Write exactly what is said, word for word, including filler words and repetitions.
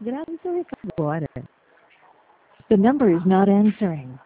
Grabe, sorry ka agora. The number is not answering.